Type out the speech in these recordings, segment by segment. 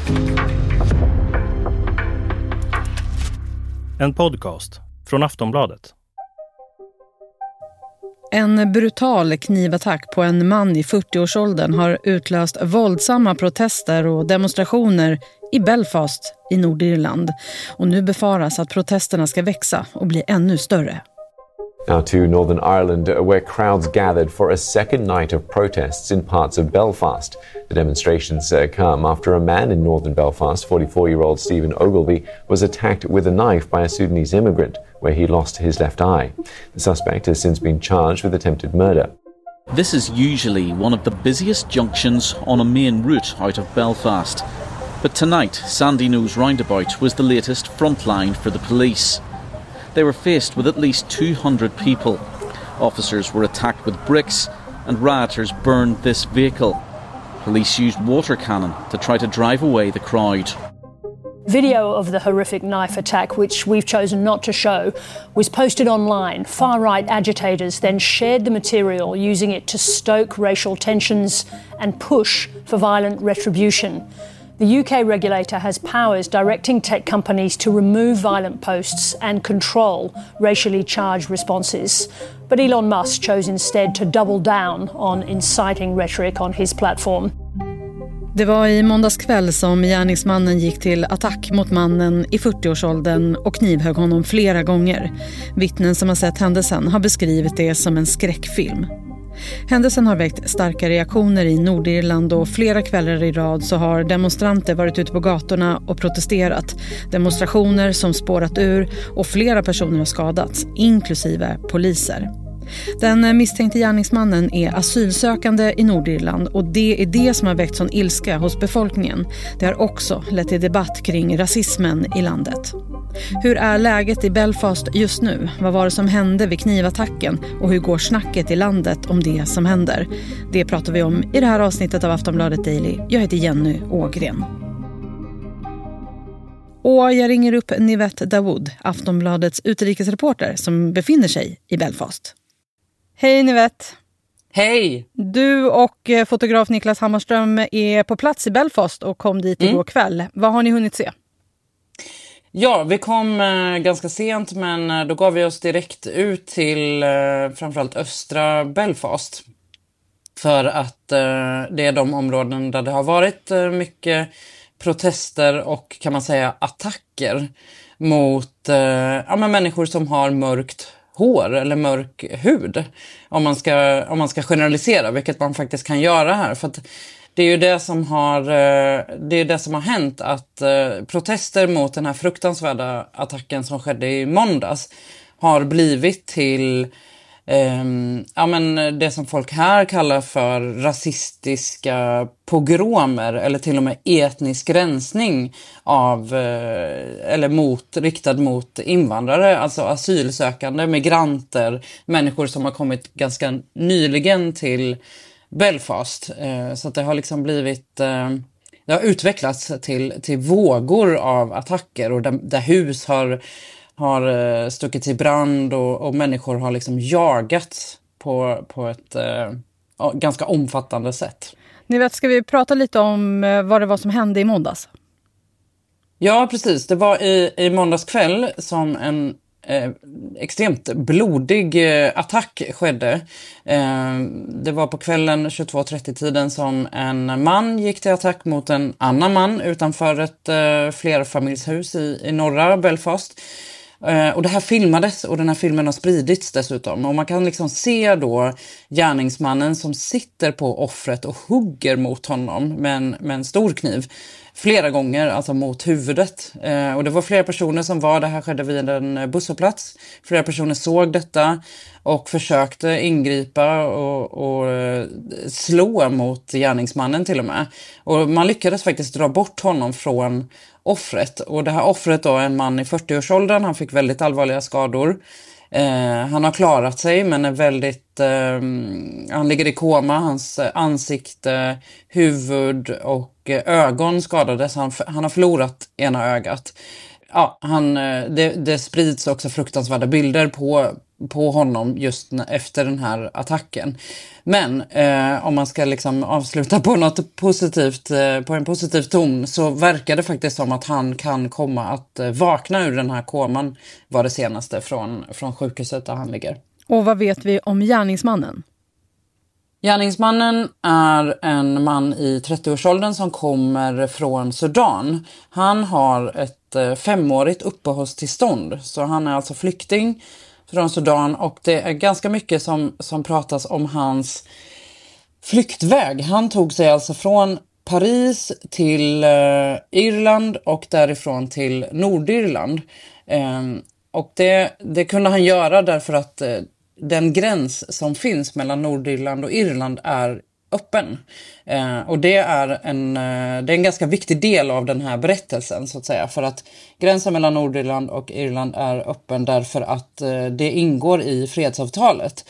En podcast från Aftonbladet. En brutal knivattack på en man i 40-årsåldern har utlöst våldsamma protester och demonstrationer i Belfast i Nordirland. Och nu befaras att protesterna ska växa och bli ännu större. Now to Northern Ireland, where crowds gathered for a second night of protests in parts of Belfast. The demonstrations come after a man in northern Belfast, 44-year-old Stephen Ogilvy, was attacked with a knife by a Sudanese immigrant, where he lost his left eye. The suspect has since been charged with attempted murder. This is usually one of the busiest junctions on a main route out of Belfast. But tonight, Sandy Knowes roundabout was the latest front line for the police. They were faced with at least 200 people. Officers were attacked with bricks and rioters burned this vehicle. Police used water cannon to try to drive away the crowd. Video of the horrific knife attack, which we've chosen not to show, was posted online. Far-right agitators then shared the material, using it to stoke racial tensions and push for violent retribution. The UK regulator has powers directing tech companies to remove violent posts and control racially charged responses. But Elon Musk chose instead to double down on inciting rhetoric on his platform. Det var i måndags kväll som gärningsmannen gick till attack mot mannen i 40-årsåldern och knivhögg honom flera gånger. Vittnen som har sett händelsen har beskrivit det som en skräckfilm. Händelsen har väckt starka reaktioner i Nordirland och flera kvällar i rad så har demonstranter varit ute på gatorna och protesterat. Demonstrationer som spårat ur och flera personer har skadats, inklusive poliser. Den misstänkte gärningsmannen är asylsökande i Nordirland och det är det som har väckt sån ilska hos befolkningen. Det har också lett till debatt kring rasismen i landet. Hur är läget i Belfast just nu? Vad var det som hände vid knivattacken? Och hur går snacket i landet om det som händer? Det pratar vi om i det här avsnittet av Aftonbladet Daily. Jag heter Jenny Ågren. Och jag ringer upp Nivette Dawood, Aftonbladets utrikesreporter som befinner sig i Belfast. Hej Nivette. Hej! Du och fotograf Niklas Hammarström är på plats i Belfast och kom dit igår kväll. Vad har ni hunnit se? Ja, vi kom ganska sent men då gav vi oss direkt ut till framförallt östra Belfast. För att det är de områden där det har varit mycket protester och kan man säga attacker mot människor som har mörkt hår eller mörk hud. Om man ska generalisera, vilket man faktiskt kan göra här. För att det är ju det som har hänt, att protester mot den här fruktansvärda attacken som skedde i måndags har blivit till det som folk här kallar för rasistiska pogromer eller till och med etnisk rensning riktad mot invandrare, alltså asylsökande, migranter, människor som har kommit ganska nyligen till Belfast. Så att det har liksom det har utvecklats till vågor av attacker och där hus har stuckit i brand och människor har liksom jagats på ett ganska omfattande sätt. Ni vet, ska vi prata lite om vad det var som hände i måndags? Ja, precis. Det var i måndags kväll som en extremt blodig attack skedde. Det var på kvällen 22:30-tiden som en man gick till attack mot en annan man utanför ett flerfamiljshus i norra Belfast. Och det här filmades och den här filmen har spridits dessutom. Och man kan liksom se då gärningsmannen som sitter på offret och hugger mot honom med en stor kniv. Flera gånger, alltså mot huvudet. Och det var flera personer som var, det här skedde vid en busshållplats. Flera personer såg detta och försökte ingripa och slå mot gärningsmannen till och med. Och man lyckades faktiskt dra bort honom från offret. Och det här offret då, en man i 40-årsåldern, han fick väldigt allvarliga skador. Han har klarat sig men är väldigt, han ligger i koma, hans ansikte, huvud och ögon skadades, han har förlorat ena ögat. Ja, det sprids också fruktansvärda bilder på honom just efter den här attacken. Men om man ska liksom avsluta på något positivt, på en positiv ton, så verkar det faktiskt som att han kan komma att vakna ur den här koman, var det senaste från sjukhuset där han ligger. Och vad vet vi om gärningsmannen? Gärningsmannen är en man i 30-årsåldern som kommer från Sudan. Han har ett 5-årigt uppehållstillstånd, så han är alltså flykting från Sudan, och det är ganska mycket som pratas om hans flyktväg. Han tog sig alltså från Paris till Irland och därifrån till Nordirland. Och det kunde han göra därför att den gräns som finns mellan Nordirland och Irland är öppen. Och det är en ganska viktig del av den här berättelsen, så att säga. För att gränsen mellan Nordirland och Irland är öppen därför att det ingår i fredsavtalet.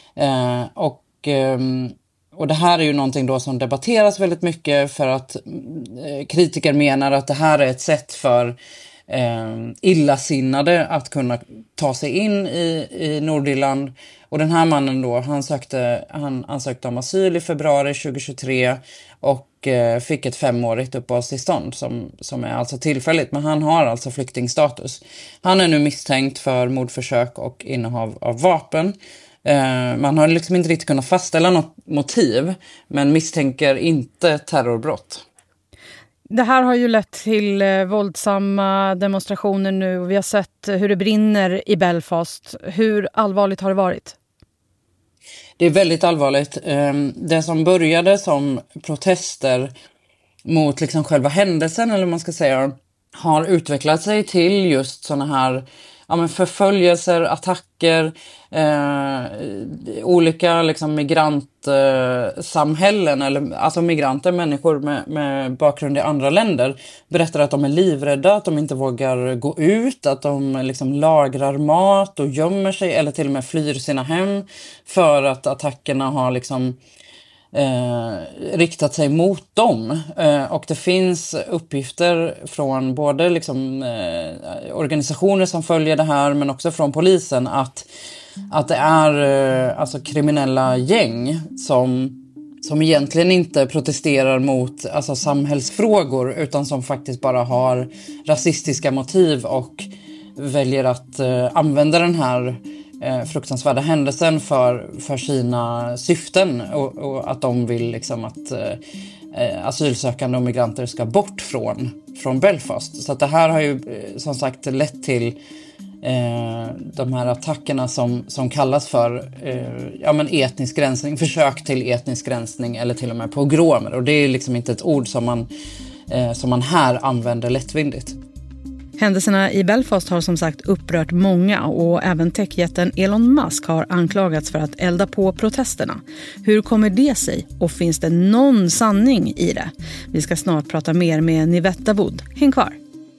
Och det här är ju någonting då som debatteras väldigt mycket, för att kritiker menar att det här är ett sätt för illasinnade att kunna ta sig in i Nordirland. Och den här mannen då, han ansökte om asyl i februari 2023 och fick ett 5-årigt uppehållstillstånd som är alltså tillfälligt, men han har alltså flyktingstatus. Han är nu misstänkt för mordförsök och innehav av vapen. Man har liksom inte riktigt kunnat fastställa något motiv, men misstänker inte terrorbrott. Det här har ju lett till våldsamma demonstrationer nu, och vi har sett hur det brinner i Belfast. Hur allvarligt har det varit? Det är väldigt allvarligt. Det som började som protester mot liksom själva händelsen, eller vad man ska säga, har utvecklat sig till just såna här förföljelser, attacker, olika liksom migrantsamhällen, eller alltså migranter, människor med bakgrund i andra länder berättar att de är livrädda, att de inte vågar gå ut, att de liksom lagrar mat och gömmer sig eller till och med flyr sina hem för att attackerna har liksom riktat sig mot dem. Och det finns uppgifter från både liksom, organisationer som följer det här, men också från polisen att det är alltså kriminella gäng som egentligen inte protesterar mot alltså samhällsfrågor, utan som faktiskt bara har rasistiska motiv och väljer att använda den här fruktansvärda händelsen för sina syften, och att de vill liksom att asylsökande och migranter ska bort från Belfast. Så att det här har ju som sagt lett till de här attackerna som kallas för etnisk rensning, försök till etnisk rensning eller till och med pogromer. Och det är liksom inte ett ord som man här använder lättvindigt. Händelserna i Belfast har som sagt upprört många, och även techjätten Elon Musk har anklagats för att elda på protesterna. Hur kommer det sig, och finns det någon sanning i det? Vi ska snart prata mer med Nivette Dawood. Häng kvar!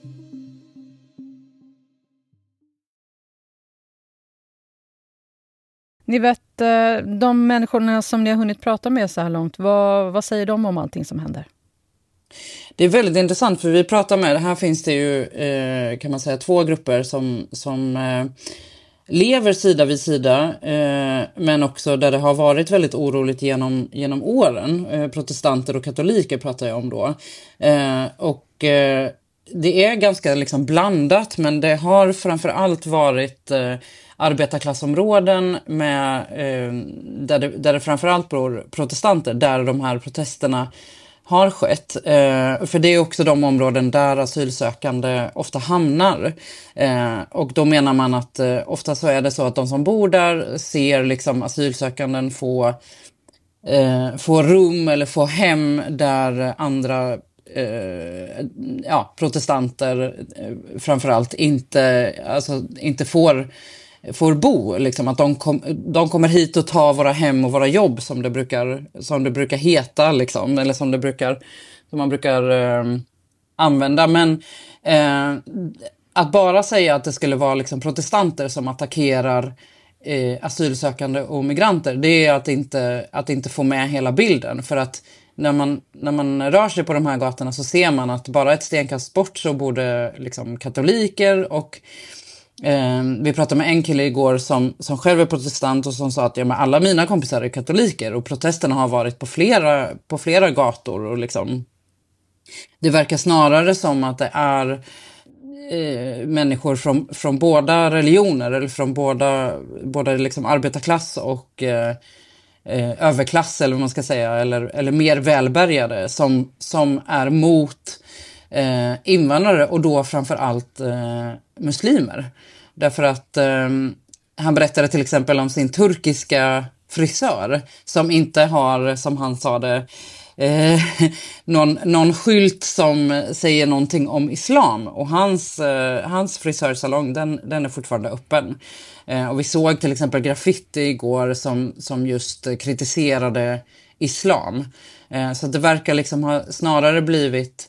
Nivette, de människorna som ni har hunnit prata med så här långt, vad säger de om allting som händer? Det är väldigt intressant, för vi pratar med, här finns det ju kan man säga 2 grupper som lever sida vid sida, men också där det har varit väldigt oroligt genom åren. Protestanter och katoliker pratar jag om då. Det är ganska liksom blandat, men det har framförallt varit arbetarklassområden med, där det framförallt bor protestanter, där de här protesterna har skett. För det är också de områden där asylsökande ofta hamnar. Och då menar man att ofta så är det så att de som bor där ser liksom asylsökanden få rum eller få hem där andra protestanter framförallt inte får bo, liksom, att de kommer hit och tar våra hem och våra jobb, som det brukar heta, liksom, eller som man brukar använda. Men att bara säga att det skulle vara liksom protestanter som attackerar asylsökande och migranter, det är att inte få med hela bilden. För att när man rör sig på de här gatorna så ser man att bara ett stenkast bort så borde liksom katoliker och Vi pratade med en kille igår som själv är protestant och som sa att alla mina kompisar är katoliker och protesterna har varit på flera gator och liksom, det verkar snarare som att det är människor från båda religioner eller från båda liksom arbetarklass och överklass eller vad man ska säga, eller mer välbärgade som är mot invandrare och då framförallt muslimer. Därför att han berättade till exempel om sin turkiska frisör som inte har, som han sa det, någon skylt som säger någonting om islam, och hans frisörsalong den är fortfarande öppen. Och vi såg till exempel graffiti igår som just kritiserade islam. Så det verkar liksom ha snarare blivit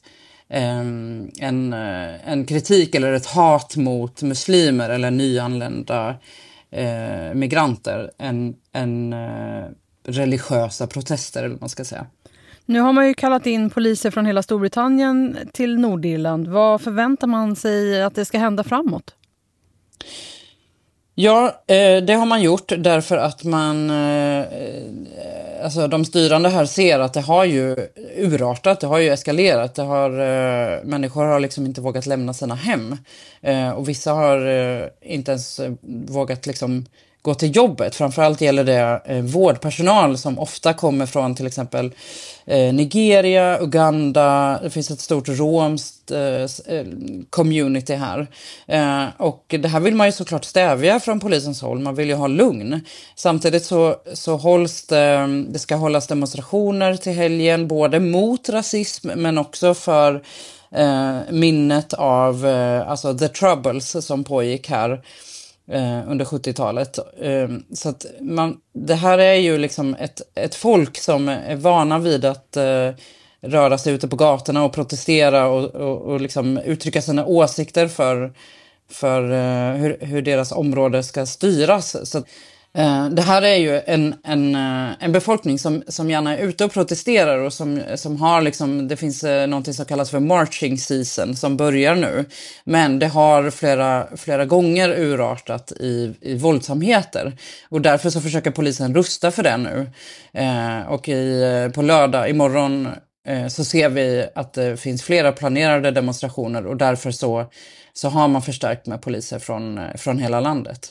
en kritik eller ett hat mot muslimer eller nyanlända migranter än religiösa protester eller vad man ska säga. Nu har man ju kallat in poliser från hela Storbritannien till Nordirland. Vad förväntar man sig att det ska hända framåt? Ja, det har man gjort därför att alltså de styrande här ser att det har ju urartat, det har ju eskalerat. Människor har liksom inte vågat lämna sina hem. Och vissa har inte ens vågat liksom gå till jobbet. Framförallt gäller det vårdpersonal som ofta kommer från till exempel Nigeria, Uganda. Det finns ett stort romskt community här. Och det här vill man ju såklart stävja från polisens håll. Man vill ju ha lugn. Samtidigt så det ska hållas demonstrationer till helgen både mot rasism men också för minnet av alltså the troubles som pågick här under 70-talet. Så att det här är ju liksom ett folk som är vana vid att röra sig ute på gatorna och protestera och liksom uttrycka sina åsikter för hur deras område ska styras. Så det här är ju en befolkning som gärna är ute och protesterar och som har liksom, det finns någonting som kallas för marching season som börjar nu. Men det har flera gånger urartat i våldsamheter. Och därför så försöker polisen rusta för det nu. Och på lördag, imorgon, så ser vi att det finns flera planerade demonstrationer. Och därför så har man förstärkt med poliser från hela landet.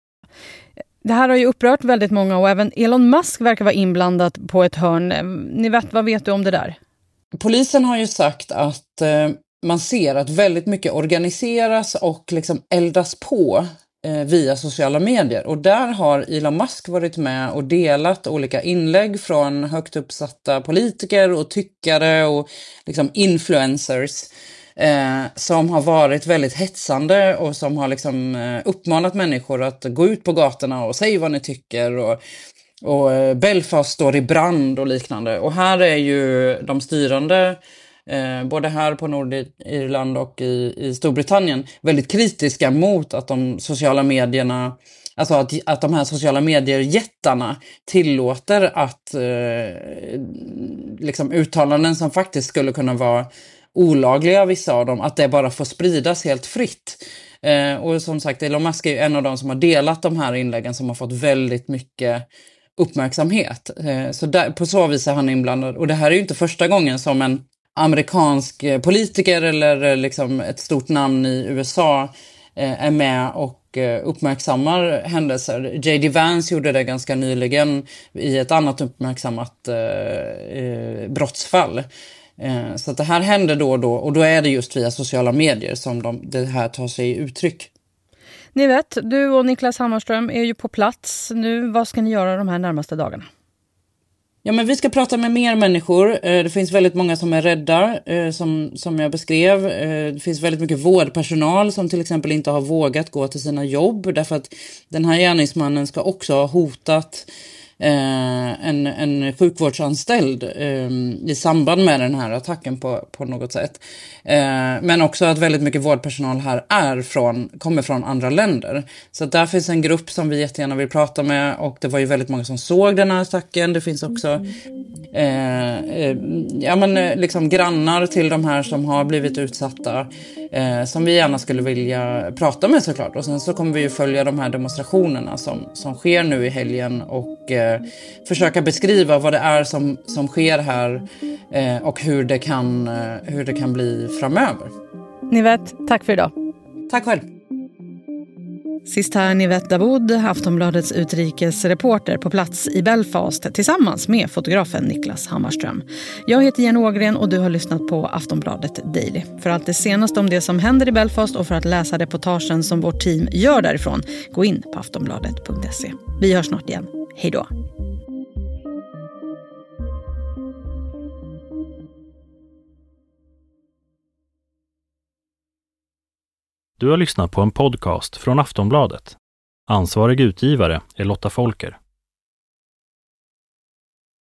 Det här har ju upprört väldigt många och även Elon Musk verkar vara inblandad på ett hörn. Vad vet du om det där? Polisen har ju sagt att man ser att väldigt mycket organiseras och liksom eldas på via sociala medier. Och där har Elon Musk varit med och delat olika inlägg från högt uppsatta politiker och tyckare och liksom influencers som har varit väldigt hetsande och som har liksom uppmanat människor att gå ut på gatorna och säga vad ni tycker och Belfast står i brand och liknande. Och här är ju de styrande både här på Nordirland och i Storbritannien väldigt kritiska mot att de sociala medierna, alltså att de här sociala medier-jättarna tillåter att liksom uttalanden som faktiskt skulle kunna vara olagliga, vissa av dem, att det bara får spridas helt fritt. Och som sagt, Elon Musk är en av dem som har delat de här inläggen som har fått väldigt mycket uppmärksamhet. Så på så vis är han inblandad. Och det här är ju inte första gången som en amerikansk politiker eller liksom ett stort namn i USA är med och uppmärksammar händelser. J.D. Vance gjorde det ganska nyligen i ett annat uppmärksammat brottsfall. Så att det här händer då och då, och då är det just via sociala medier som det här tar sig i uttryck. Ni vet, du och Niklas Hammarström är ju på plats nu. Vad ska ni göra de här närmaste dagarna? Ja, men vi ska prata med mer människor. Det finns väldigt många som är rädda, som jag beskrev. Det finns väldigt mycket vårdpersonal som till exempel inte har vågat gå till sina jobb därför att den här gärningsmannen ska också ha hotat en sjukvårdsanställd i samband med den här attacken på något sätt. Men också att väldigt mycket vårdpersonal här kommer från andra länder. Så att där finns en grupp som vi jättegärna vill prata med, och det var ju väldigt många som såg den här attacken. Det finns också liksom grannar till de här som har blivit utsatta, som vi gärna skulle vilja prata med såklart. Och sen så kommer vi ju följa de här demonstrationerna som sker nu i helgen och försöka beskriva vad det är som sker här och hur det kan bli framöver. Nivette, tack för idag. Tack själv. Sist här Nivette Dawood, Aftonbladets utrikesreporter på plats i Belfast tillsammans med fotografen Niklas Hammarström. Jag heter Jenny Ågren och du har lyssnat på Aftonbladet Daily. För allt det senaste om det som händer i Belfast och för att läsa reportagen som vårt team gör därifrån, gå in på aftonbladet.se. Vi hörs snart igen. Hej då! Du har lyssnat på en podcast från Aftonbladet. Ansvarig utgivare är Lotta Folker.